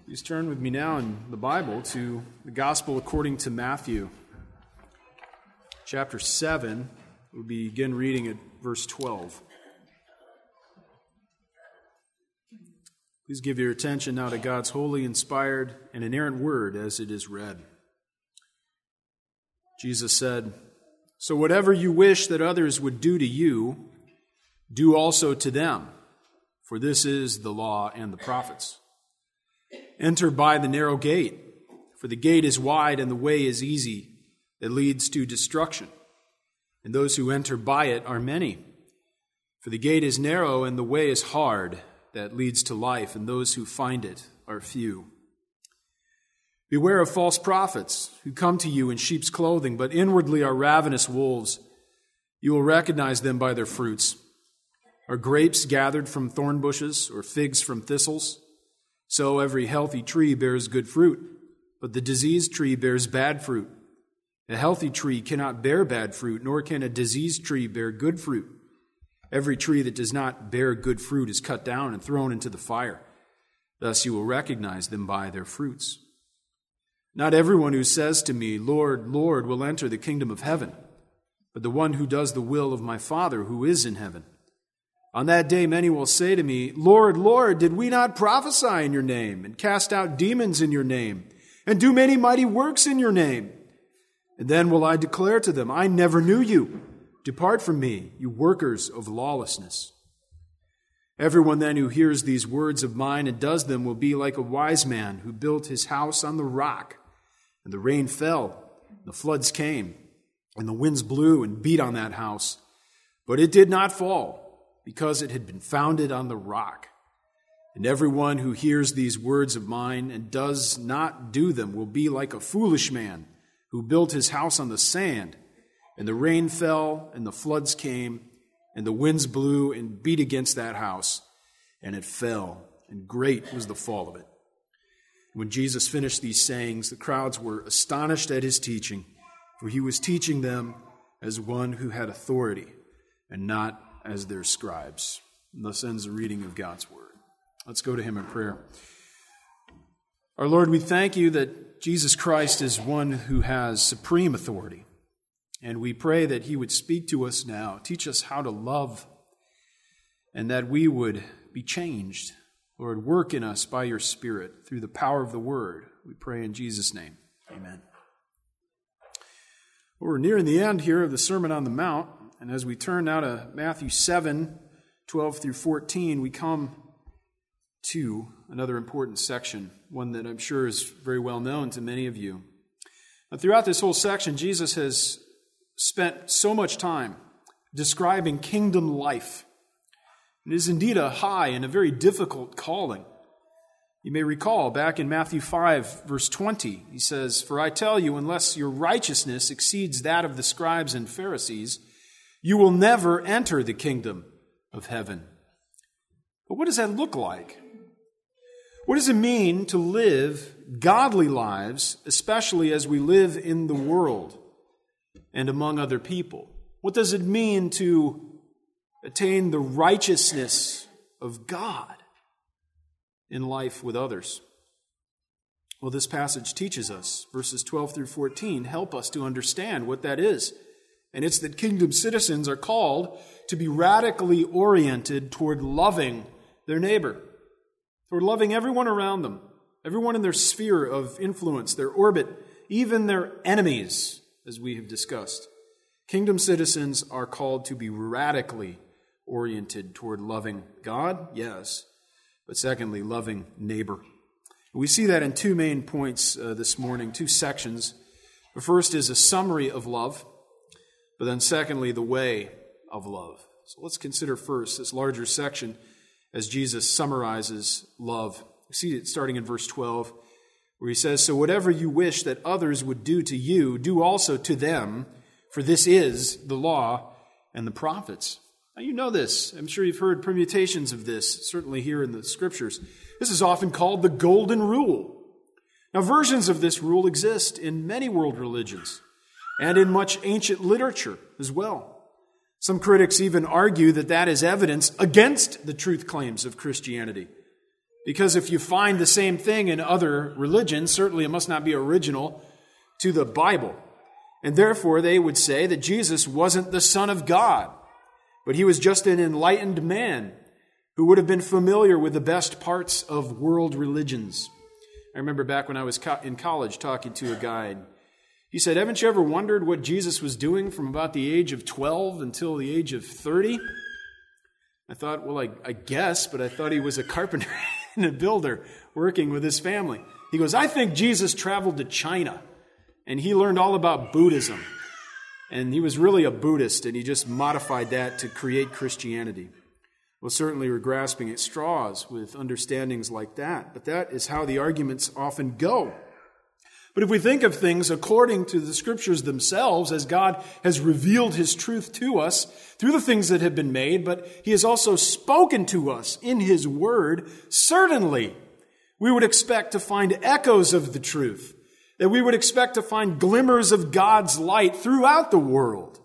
Please turn with me now in the Bible to the Gospel according to Matthew. Chapter 7, we'll begin reading at verse 12. Please give your attention now to God's holy, inspired, and inerrant word as it is read. Jesus said, "So whatever you wish that others would do to you, do also to them, for this is the law and the prophets. Enter by the narrow gate, for the gate is wide and the way is easy that leads to destruction, and those who enter by it are many. For the gate is narrow and the way is hard that leads to life, and those who find it are few. Beware of false prophets who come to you in sheep's clothing, but inwardly are ravenous wolves. You will recognize them by their fruits. Are grapes gathered from thorn bushes or figs from thistles? So every healthy tree bears good fruit, but the diseased tree bears bad fruit. A healthy tree cannot bear bad fruit, nor can a diseased tree bear good fruit. Every tree that does not bear good fruit is cut down and thrown into the fire. Thus you will recognize them by their fruits. Not everyone who says to me, 'Lord, Lord,' will enter the kingdom of heaven, but the one who does the will of my Father who is in heaven. On that day many will say to me, 'Lord, Lord, did we not prophesy in your name, and cast out demons in your name, and do many mighty works in your name?' And then will I declare to them, 'I never knew you. Depart from me, you workers of lawlessness.' Everyone then who hears these words of mine and does them will be like a wise man who built his house on the rock. And the rain fell, the floods came, and the winds blew and beat on that house. But it did not fall, because it had been founded on the rock. And everyone who hears these words of mine and does not do them will be like a foolish man who built his house on the sand. And the rain fell, and the floods came, and the winds blew and beat against that house, and it fell, and great was the fall of it." When Jesus finished these sayings, the crowds were astonished at his teaching, for he was teaching them as one who had authority, and not as their scribes. And thus ends the reading of God's word. Let's go to him in prayer. Our Lord, we thank you that Jesus Christ is one who has supreme authority. And we pray that he would speak to us now, teach us how to love, and that we would be changed. Lord, work in us by your Spirit through the power of the word. We pray in Jesus' name. Amen. Well, we're nearing the end here of the Sermon on the Mount. And as we turn now to Matthew 7, 12 through 14, we come to another important section, one that I'm sure is very well known to many of you. Now, throughout this whole section, Jesus has spent so much time describing kingdom life. It is indeed a high and a very difficult calling. You may recall back in Matthew 5, verse 20, he says, "For I tell you, unless your righteousness exceeds that of the scribes and Pharisees, you will never enter the kingdom of heaven." But what does that look like? What does it mean to live godly lives, especially as we live in the world and among other people? What does it mean to attain the righteousness of God in life with others? Well, this passage teaches us. Verses 12 through 14 help us to understand what that is. And it's that kingdom citizens are called to be radically oriented toward loving their neighbor, toward loving everyone around them, everyone in their sphere of influence, their orbit, even their enemies, as we have discussed. Kingdom citizens are called to be radically oriented toward loving God, yes, but secondly, loving neighbor. We see that in two main points this morning, two sections. The first is a summary of love, but then secondly, the way of love. So let's consider first this larger section as Jesus summarizes love. We see it starting in verse 12, where he says, "So whatever you wish that others would do to you, do also to them, for this is the law and the prophets." Now you know this. I'm sure you've heard permutations of this, certainly here in the Scriptures. This is often called the Golden Rule. Now versions of this rule exist in many world religions, and in much ancient literature as well. Some critics even argue that that is evidence against the truth claims of Christianity, Because if you find the same thing in other religions, certainly it must not be original to the Bible. And therefore they would say that Jesus wasn't the Son of God, but he was just an enlightened man who would have been familiar with the best parts of world religions. I remember back when I was in college talking to a guy. He said, haven't you ever wondered what Jesus was doing from about the age of 12 until the age of 30? I thought, well, I guess, but I thought he was a carpenter and a builder working with his family. He goes, I think Jesus traveled to China and he learned all about Buddhism. And he was really a Buddhist and he just modified that to create Christianity. Well, certainly we're grasping at straws with understandings like that, but that is how the arguments often go. But if we think of things according to the Scriptures themselves, as God has revealed His truth to us through the things that have been made, but He has also spoken to us in His Word, certainly we would expect to find echoes of the truth, that we would expect to find glimmers of God's light throughout the world.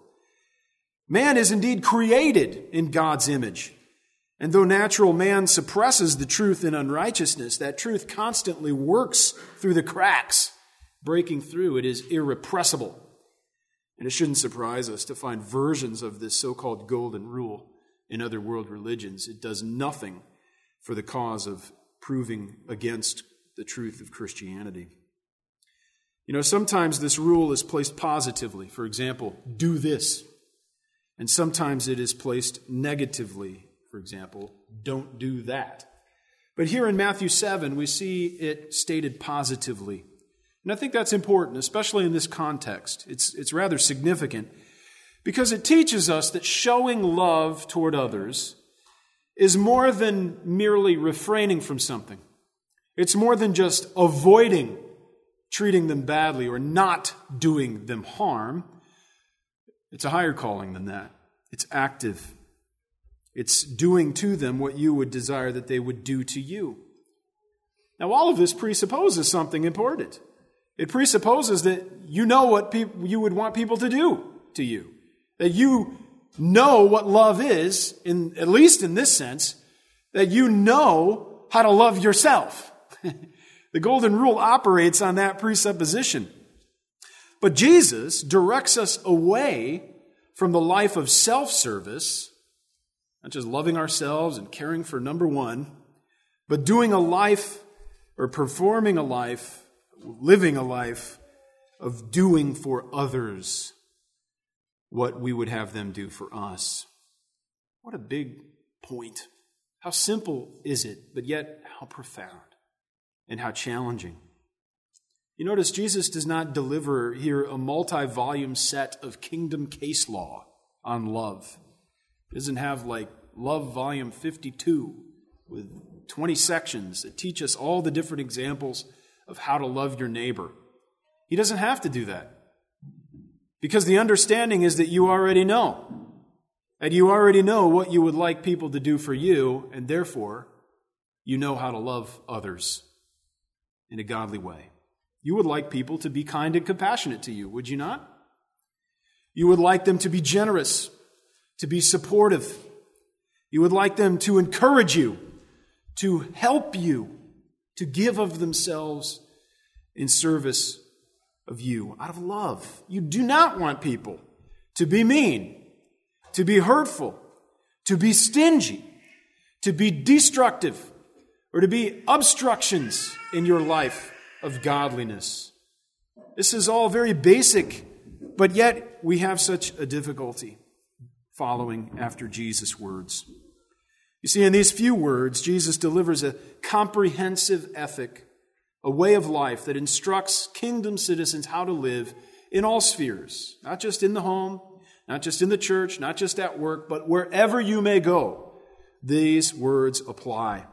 Man is indeed created in God's image. And though natural man suppresses the truth in unrighteousness, that truth constantly works through the cracks. Breaking through, it is irrepressible. And it shouldn't surprise us to find versions of this so-called golden rule in other world religions. It does nothing for the cause of proving against the truth of Christianity. You know, sometimes this rule is placed positively. For example, do this. And sometimes it is placed negatively. For example, don't do that. But here in Matthew 7, we see it stated positively. And I think that's important, especially in this context. It's rather significant because it teaches us that showing love toward others is more than merely refraining from something. It's more than just avoiding treating them badly or not doing them harm. It's a higher calling than that. It's active. It's doing to them what you would desire that they would do to you. Now, all of this presupposes something important. It presupposes that you know what you would want people to do to you. That you know what love is, at least in this sense, that you know how to love yourself. The golden rule operates on that presupposition. But Jesus directs us away from the life of self-service, not just loving ourselves and caring for number one, but doing a life or performing a life, living a life of doing for others what we would have them do for us. What a big point. How simple is it, but yet how profound and how challenging. You notice Jesus does not deliver here a multi-volume set of kingdom case law on love. He doesn't have like Love Volume 52 with 20 sections that teach us all the different examples of how to love your neighbor. He doesn't have to do that. Because the understanding is that you already know. And you already know what you would like people to do for you, and therefore, you know how to love others in a godly way. You would like people to be kind and compassionate to you, would you not? You would like them to be generous, to be supportive. You would like them to encourage you, to help you, to give of themselves in service of you, out of love. You do not want people to be mean, to be hurtful, to be stingy, to be destructive, or to be obstructions in your life of godliness. This is all very basic, but yet we have such a difficulty following after Jesus' words. You see, in these few words, Jesus delivers a comprehensive ethic, a way of life that instructs kingdom citizens how to live in all spheres, not just in the home, not just in the church, not just at work, but wherever you may go. These words apply.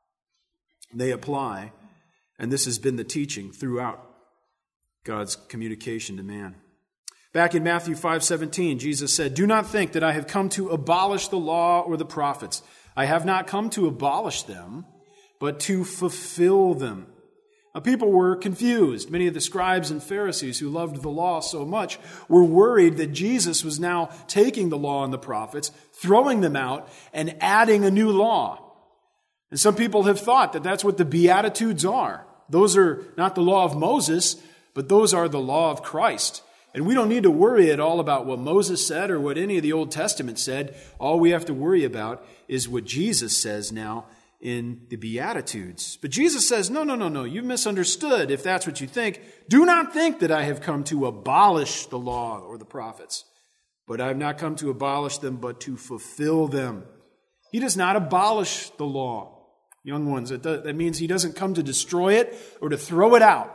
They apply, and this has been the teaching throughout God's communication to man. Back in Matthew 5:17, Jesus said, "Do not think that I have come to abolish the law or the prophets. I have not come to abolish them, but to fulfill them." Now, people were confused. Many of the scribes and Pharisees who loved the law so much were worried that Jesus was now taking the law and the prophets, throwing them out, and adding a new law. And some people have thought that that's what the Beatitudes are. Those are not the law of Moses, but those are the law of Christ. And we don't need to worry at all about what Moses said or what any of the Old Testament said. All we have to worry about is what Jesus says now in the Beatitudes. But Jesus says, no, you've misunderstood if that's what you think. Do not think that I have come to abolish the law or the prophets. But I have not come to abolish them, but to fulfill them. He does not abolish the law. Young ones, that means he doesn't come to destroy it or to throw it out.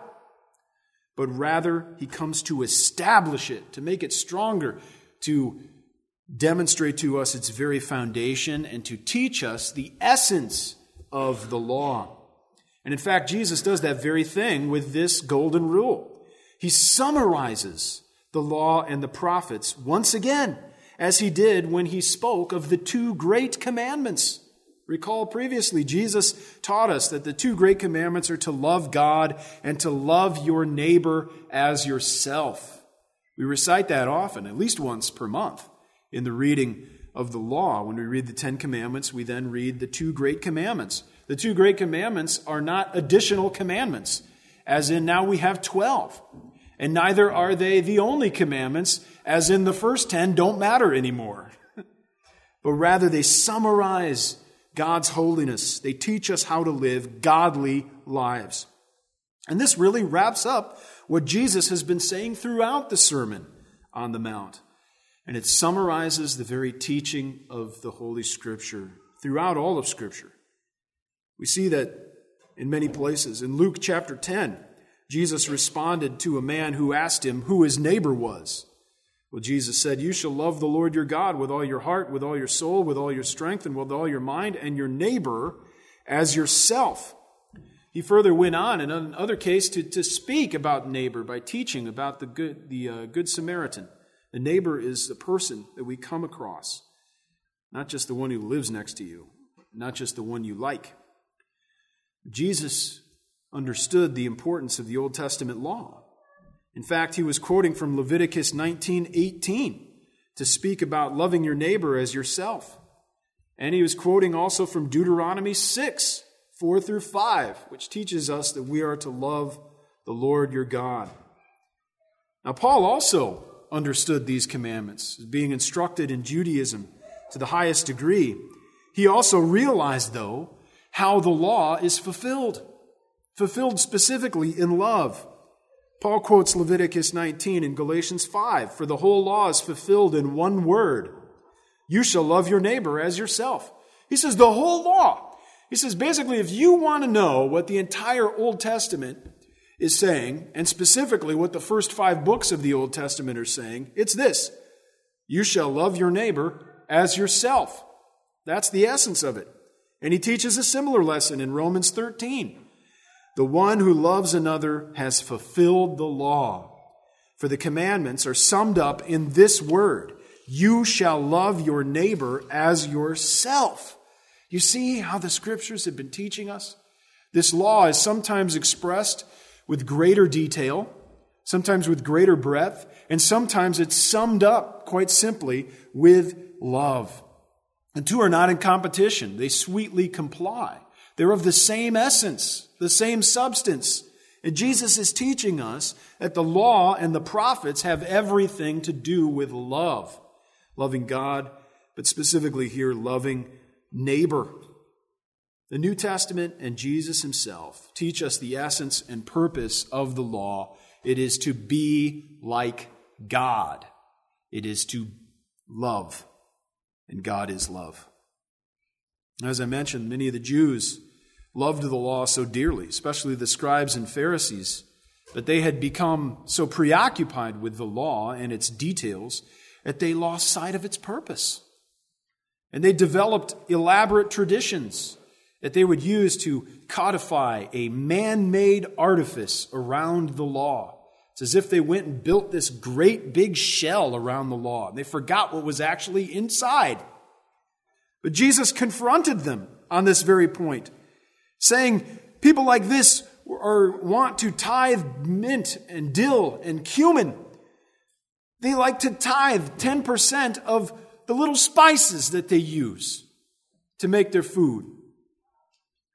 But rather, he comes to establish it, to make it stronger, to demonstrate to us its very foundation, and to teach us the essence of the law. And in fact, Jesus does that very thing with this golden rule. He summarizes the law and the prophets once again, as he did when he spoke of the two great commandments. Recall previously, Jesus taught us that the two great commandments are to love God and to love your neighbor as yourself. We recite that often, at least once per month, in the reading of the law. When we read the 10 Commandments, we then read the two great commandments. The two great commandments are not additional commandments, as in now we have 12. And neither are they the only commandments, as in the first 10 don't matter anymore. But rather they summarize God's holiness. They teach us how to live godly lives. And this really wraps up what Jesus has been saying throughout the Sermon on the Mount. And it summarizes the very teaching of the Holy Scripture throughout all of Scripture. We see that in many places. In Luke chapter 10, Jesus responded to a man who asked him who his neighbor was. Well, Jesus said, you shall love the Lord your God with all your heart, with all your soul, with all your strength, and with all your mind, and your neighbor as yourself. He further went on in another case to speak about neighbor by teaching about the Good Samaritan. The neighbor is the person that we come across, not just the one who lives next to you, not just the one you like. Jesus understood the importance of the Old Testament law. In fact, he was quoting from Leviticus 19:18 to speak about loving your neighbor as yourself. And he was quoting also from Deuteronomy 6:4-5, which teaches us that we are to love the Lord your God. Now, Paul also understood these commandments as being instructed in Judaism to the highest degree. He also realized, though, how the law is fulfilled specifically in love. Paul quotes Leviticus 19 in Galatians 5, for the whole law is fulfilled in one word. You shall love your neighbor as yourself. He says the whole law. He says basically if you want to know what the entire Old Testament is saying, and specifically what the first 5 books of the Old Testament are saying, it's this. You shall love your neighbor as yourself. That's the essence of it. And he teaches a similar lesson in Romans 13. The one who loves another has fulfilled the law. For the commandments are summed up in this word. You shall love your neighbor as yourself. You see how the Scriptures have been teaching us? This law is sometimes expressed with greater detail, sometimes with greater breadth, and sometimes it's summed up quite simply with love. The two are not in competition. They sweetly comply. They're of the same essence, the same substance. And Jesus is teaching us that the law and the prophets have everything to do with love. Loving God, but specifically here, loving neighbor. The New Testament and Jesus himself teach us the essence and purpose of the law. It is to be like God. It is to love. And God is love. As I mentioned, many of the Jews loved the law so dearly, especially the scribes and Pharisees, but they had become so preoccupied with the law and its details that they lost sight of its purpose. And they developed elaborate traditions that they would use to codify a man-made artifice around the law. It's as if they went and built this great big shell around the law, and they forgot what was actually inside. But Jesus confronted them on this very point, saying, people like this want to tithe mint and dill and cumin. They like to tithe 10% of the little spices that they use to make their food.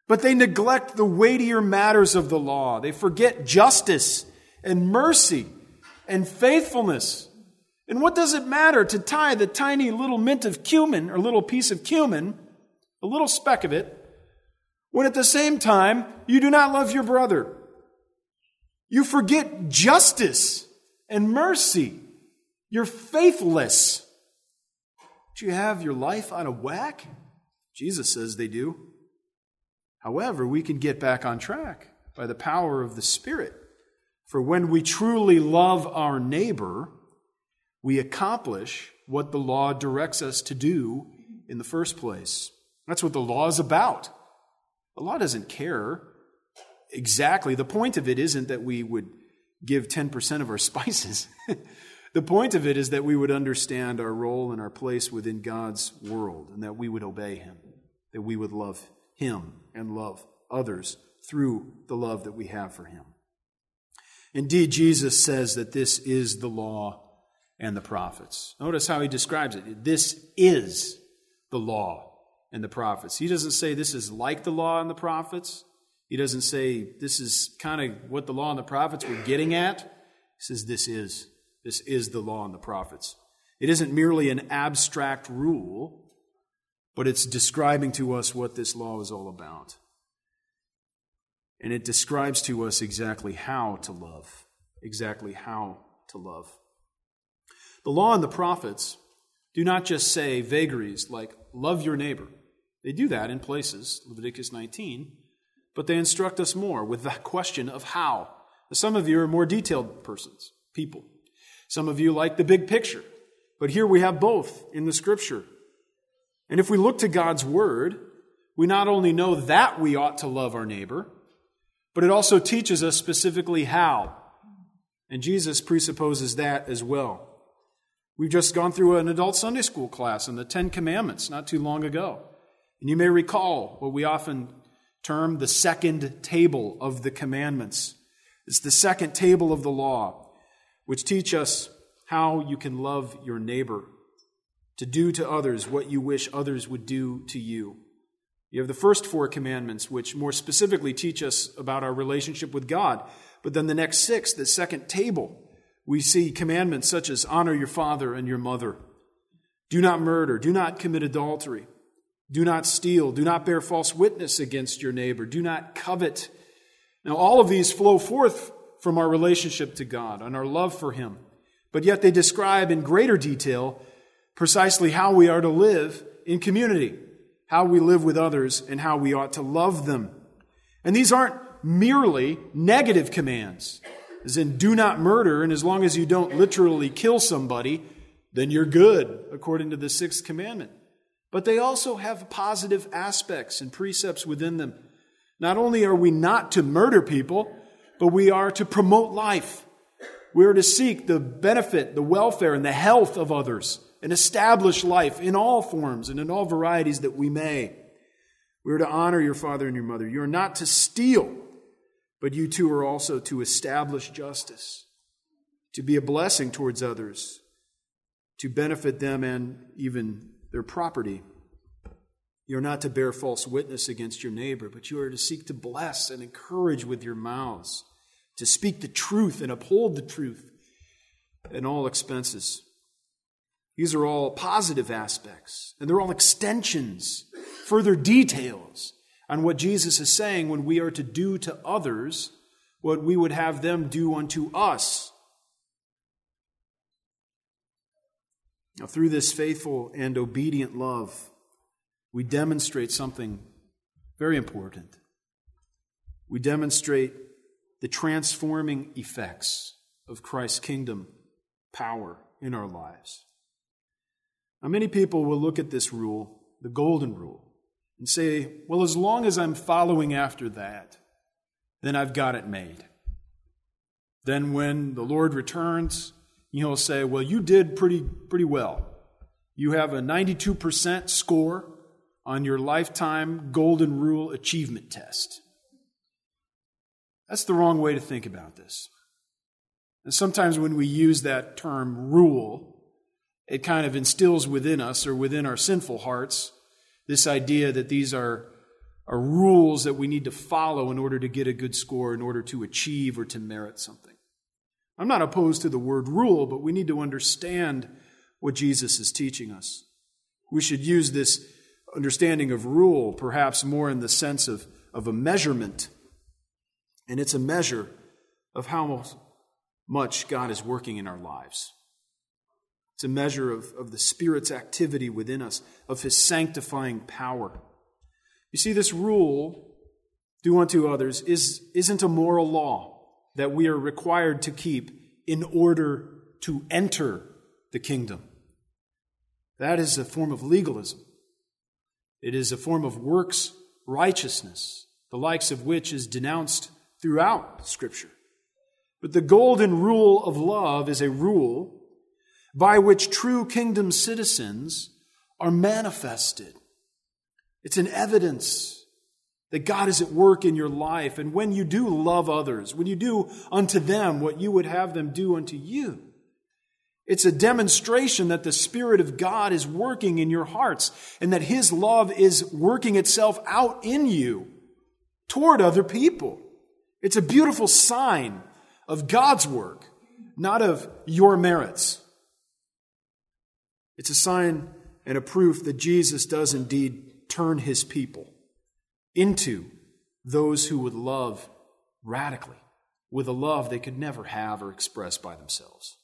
But they neglect the weightier matters of the law. They forget justice and mercy and faithfulness. And what does it matter to tithe a tiny little mint of cumin or little piece of cumin, a little speck of it, when at the same time you do not love your brother? You forget justice and mercy. You're faithless. Do you have your life out of whack? Jesus says they do. However, we can get back on track by the power of the Spirit. For when we truly love our neighbor, we accomplish what the law directs us to do in the first place. That's what the law is about. The law doesn't care exactly. The point of it isn't that we would give 10% of our spices. The point of it is that we would understand our role and our place within God's world, and that we would obey Him, that we would love Him and love others through the love that we have for Him. Indeed, Jesus says that this is the law and the prophets. Notice how He describes it. This is the law and the prophets. He doesn't say this is like the law and the prophets. He doesn't say this is kind of what the law and the prophets were getting at. He says this is the law and the prophets. It isn't merely an abstract rule, but it's describing to us what this law is all about. And it describes to us exactly how to love. Exactly how to love. The law and the prophets do not just say vagaries like, love your neighbor. They do that in places, Leviticus 19, but they instruct us more with the question of how. Some of you are more detailed people. Some of you like the big picture, but here we have both in the Scripture. And if we look to God's Word, we not only know that we ought to love our neighbor, but it also teaches us specifically how. And Jesus presupposes that as well. We've just gone through an adult Sunday school class on the 10 Commandments not too long ago. And you may recall what we often term the second table of the commandments. It's the second table of the law, which teach us how you can love your neighbor, to do to others what you wish others would do to you. You have the first 4 commandments, which more specifically teach us about our relationship with God. But then the next 6, the second table, we see commandments such as honor your father and your mother. Do not murder. Do not commit adultery. Do not steal. Do not bear false witness against your neighbor. Do not covet. Now, all of these flow forth from our relationship to God and our love for Him. But yet they describe in greater detail precisely how we are to live in community, how we live with others, and how we ought to love them. And these aren't merely negative commands, as in do not murder, and as long as you don't literally kill somebody, then you're good, according to the 6th commandment. But they also have positive aspects and precepts within them. Not only are we not to murder people, but we are to promote life. We are to seek the benefit, the welfare, and the health of others, and establish life in all forms and in all varieties that we may. We are to honor your father and your mother. You are not to steal, but you too are also to establish justice, to be a blessing towards others, to benefit them and even their property. You are not to bear false witness against your neighbor, but you are to seek to bless and encourage with your mouths, to speak the truth and uphold the truth at all expenses. These are all positive aspects, and they're all extensions, further details on what Jesus is saying when we are to do to others what we would have them do unto us. Now, through this faithful and obedient love, we demonstrate something very important. We demonstrate the transforming effects of Christ's kingdom power in our lives. Now, many people will look at this rule, the golden rule, and say, well, as long as I'm following after that, then I've got it made. Then when the Lord returns, He'll say, well, you did pretty well. You have a 92% score on your lifetime golden rule achievement test. That's the wrong way to think about this. And sometimes when we use that term rule, it kind of instills within us or within our sinful hearts this idea that these are are rules that we need to follow in order to get a good score, in order to achieve or to merit something. I'm not opposed to the word rule, but we need to understand what Jesus is teaching us. We should use this understanding of rule perhaps more in the sense of a measurement. And it's a measure of how much God is working in our lives. It's a measure of the Spirit's activity within us, of His sanctifying power. You see, this rule, do unto others, isn't a moral law that we are required to keep in order to enter the kingdom. That is a form of legalism. It is a form of works righteousness, the likes of which is denounced throughout Scripture. But the golden rule of love is a rule by which true kingdom citizens are manifested. It's an evidence that God is at work in your life. And when you do love others, when you do unto them what you would have them do unto you, it's a demonstration that the Spirit of God is working in your hearts and that His love is working itself out in you toward other people. It's a beautiful sign of God's work, not of your merits. It's a sign and a proof that Jesus does indeed turn His people into those who would love radically, with a love they could never have or express by themselves.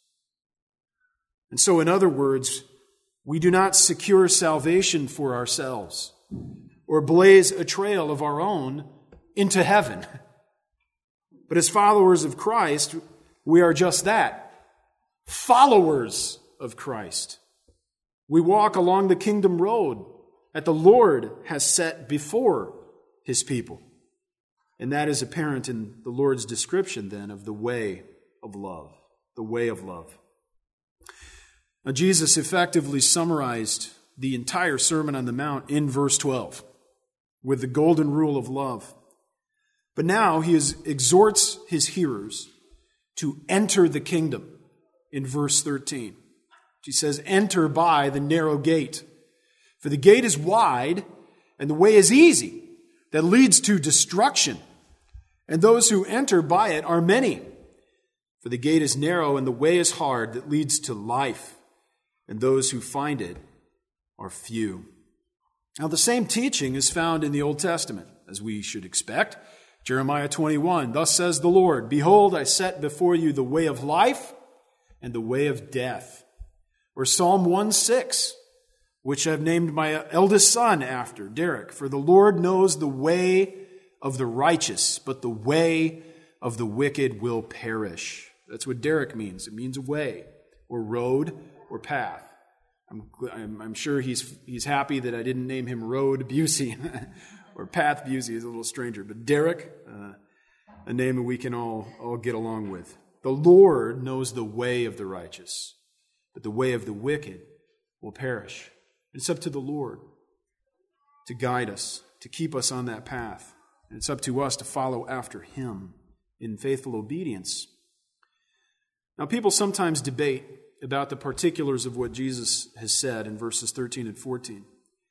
And so, in other words, we do not secure salvation for ourselves or blaze a trail of our own into heaven. But as followers of Christ, we are just that, followers of Christ. We walk along the kingdom road that the Lord has set before His people. And that is apparent in the Lord's description then of the way of love. The way of love. Now, Jesus effectively summarized the entire Sermon on the Mount in verse 12 with the golden rule of love. But now He exhorts His hearers to enter the kingdom in verse 13. He says, "Enter by the narrow gate. For the gate is wide and the way is easy that leads to destruction. And those who enter by it are many. For the gate is narrow and the way is hard that leads to life. And those who find it are few." Now, the same teaching is found in the Old Testament, as we should expect. Jeremiah 21, "Thus says the Lord, Behold, I set before you the way of life and the way of death." Or Psalm 1:6, which I've named my eldest son after, Derek. "For the Lord knows the way of the righteous, but the way of the wicked will perish." That's what Derek means. It means a way, or road, or path. I'm sure he's happy that I didn't name him Road Busey, or Path Busey is a little stranger. But Derek, a name that we can all get along with. The Lord knows the way of the righteous, but the way of the wicked will perish. It's up to the Lord to guide us, to keep us on that path. And it's up to us to follow after Him in faithful obedience. Now, people sometimes debate about the particulars of what Jesus has said in verses 13 and 14,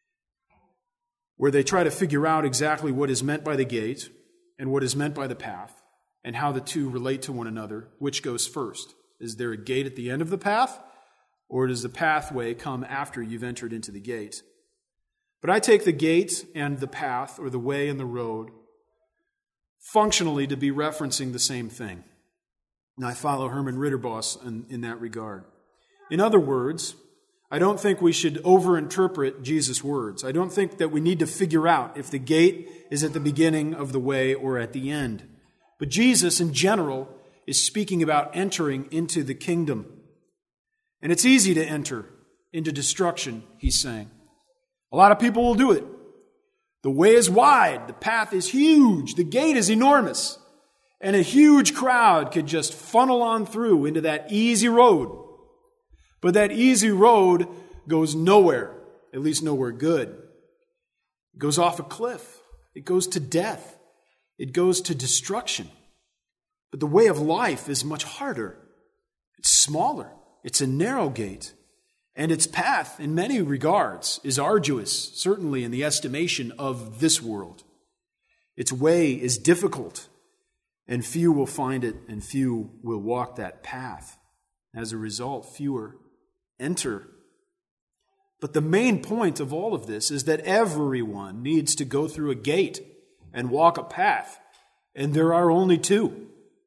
where they try to figure out exactly what is meant by the gate and what is meant by the path, and how the two relate to one another, which goes first. Is there a gate at the end of the path, or does the pathway come after you've entered into the gate? But I take the gate and the path, or the way and the road, functionally to be referencing the same thing. And I follow Herman Ritterboss in that regard. In other words, I don't think we should overinterpret Jesus' words. I don't think that we need to figure out if the gate is at the beginning of the way or at the end. But Jesus, in general, is speaking about entering into the kingdom. And it's easy to enter into destruction, He's saying. A lot of people will do it. The way is wide, the path is huge, the gate is enormous, and a huge crowd could just funnel on through into that easy road. But that easy road goes nowhere, at least nowhere good. It goes off a cliff. It goes to death. It goes to destruction. But the way of life is much harder. It's smaller. It's a narrow gate. And its path, in many regards, is arduous, certainly in the estimation of this world. Its way is difficult, and few will find it, and few will walk that path. As a result, fewer enter. But the main point of all of this is that everyone needs to go through a gate and walk a path, and there are only two.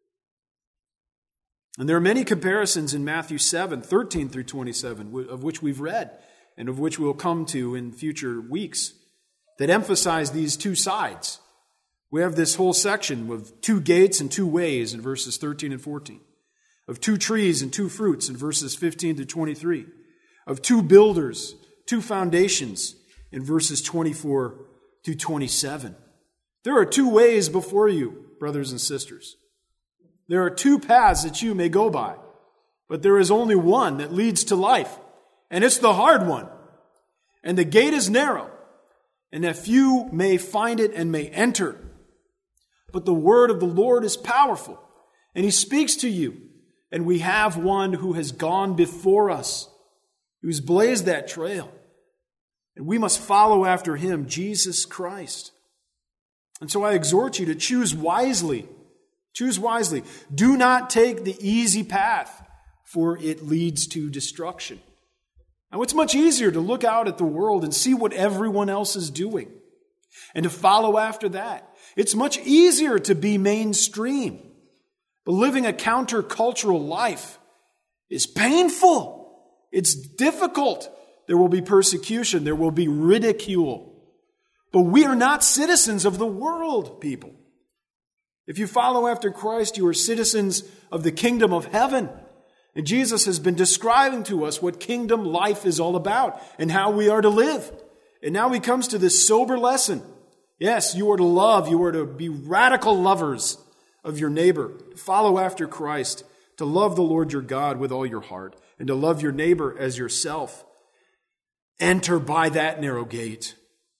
And there are many comparisons in Matthew 7, 13 through 27, of which we've read and of which we'll come to in future weeks, that emphasize these two sides. We have this whole section with two gates and two ways in verses 13 and 14, of two trees and two fruits in verses 15 to 23, of two builders, two foundations in verses 24 to 27. There are two ways before you, brothers and sisters. There are two paths that you may go by, but there is only one that leads to life, and it's the hard one. And the gate is narrow, and that few may find it and may enter. But the word of the Lord is powerful, and he speaks to you, and we have one who has gone before us, who's blazed that trail, and we must follow after him, Jesus Christ. And so I exhort you to choose wisely. Choose wisely. Do not take the easy path, for it leads to destruction. Now, it's much easier to look out at the world and see what everyone else is doing and to follow after that. It's much easier to be mainstream. But living a countercultural life is painful. It's difficult. There will be persecution. There will be ridicule. But we are not citizens of the world, people. If you follow after Christ, you are citizens of the kingdom of heaven. And Jesus has been describing to us what kingdom life is all about and how we are to live. And now he comes to this sober lesson. Yes, you are to love. You are to be radical lovers of your neighbor, to follow after Christ, to love the Lord your God with all your heart, and to love your neighbor as yourself. Enter by that narrow gate.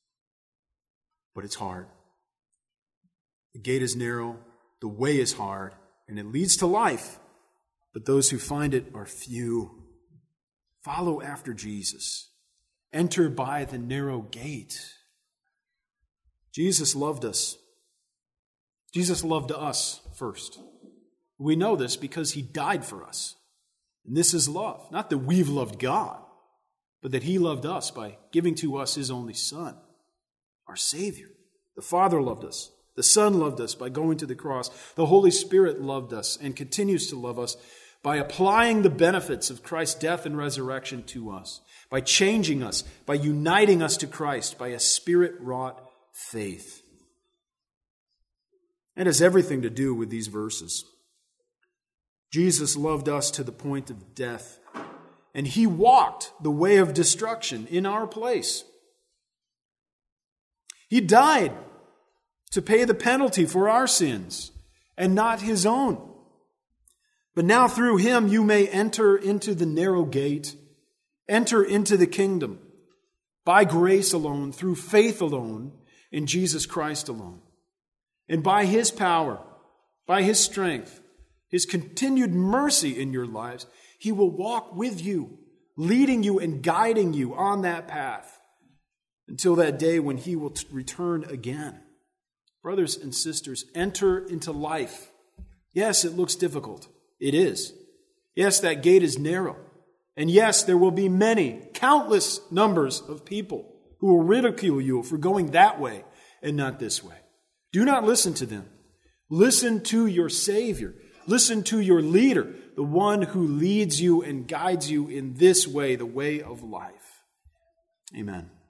But it's hard. The gate is narrow, the way is hard, and it leads to life. But those who find it are few. Follow after Jesus. Enter by the narrow gate. Jesus loved us. Jesus loved us first. We know this because he died for us. And this is love. Not that we've loved God, but that he loved us by giving to us his only Son, our Savior. The Father loved us. The Son loved us by going to the cross. The Holy Spirit loved us and continues to love us by applying the benefits of Christ's death and resurrection to us, by changing us, by uniting us to Christ, by a Spirit-wrought faith. It has everything to do with these verses. Jesus loved us to the point of death, and he walked the way of destruction in our place. He died to pay the penalty for our sins and not his own. But now through him you may enter into the narrow gate, enter into the kingdom, by grace alone, through faith alone, in Jesus Christ alone. And by his power, by his strength, his continued mercy in your lives, he will walk with you, leading you and guiding you on that path until that day when he will return again. Brothers and sisters, enter into life. Yes, it looks difficult. It is. Yes, that gate is narrow. And yes, there will be many, countless numbers of people who will ridicule you for going that way and not this way. Do not listen to them. Listen to your Savior. Listen to your leader, the one who leads you and guides you in this way, the way of life. Amen.